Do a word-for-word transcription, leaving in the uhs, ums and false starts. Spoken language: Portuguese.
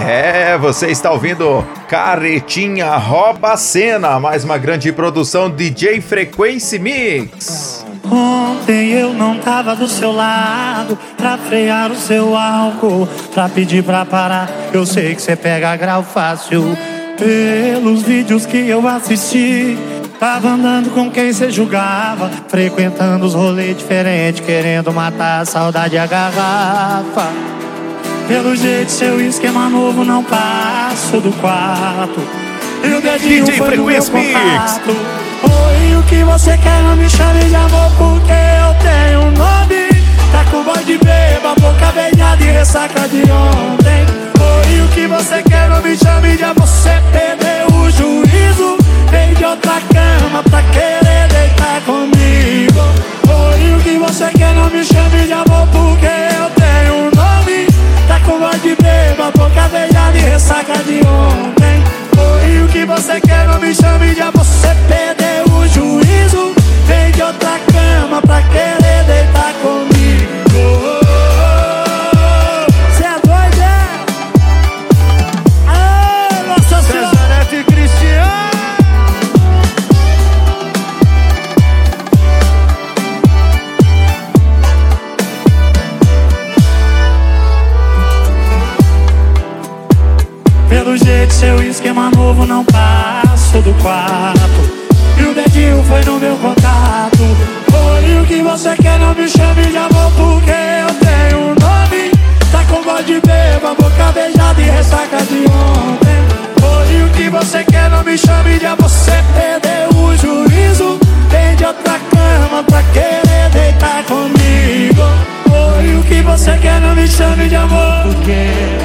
É, você está ouvindo Caretinha Rouba a Cena, mais uma grande produção D J Frequency Mix. Ontem eu não tava do seu lado pra frear o seu álcool, pra pedir pra parar. Eu sei que você pega grau fácil. Pelos vídeos que eu assisti, tava andando com quem cê julgava, frequentando os rolês diferentes, querendo matar a saudade e a garrafa. Pelo jeito seu esquema novo não passo do quarto, e o dedinho D J foi no meu contato. Mix. Oi, o que você quer? Não me chame de amor porque eu tenho um nome. Tá com voz de beba, boca beijada e ressaca de ontem. Oi, o que você quer? Não me chame de amor, você perdeu o juízo. Vem de outra cama pra querer deitar comigo. Oi, o que você quer? Não me chame de amor porque eu tenho um nome. Tá com voz de beba, boca beijada e ressaca de ontem. Oi, o que você quer? Não me chame de amor, você perdeu o juízo. Vem de outra cama pra querer deitar comigo. Cê é doido, é? Aê, Nossa Senhora! Cesarete e Cristiano. Pelo jeito seu esquema novo não passo do quarto, e o dedinho foi no meu contato. Oi, o que você quer? Não me chame de amor porque eu tenho um nome. Tá com voz de beba, boca beijada e ressaca de ontem. Oi, o que você quer? Não me chame de amor, você perdeu o juízo. Vem de outra cama pra querer deitar comigo. Oi, o que você quer? Não me chame de amor porque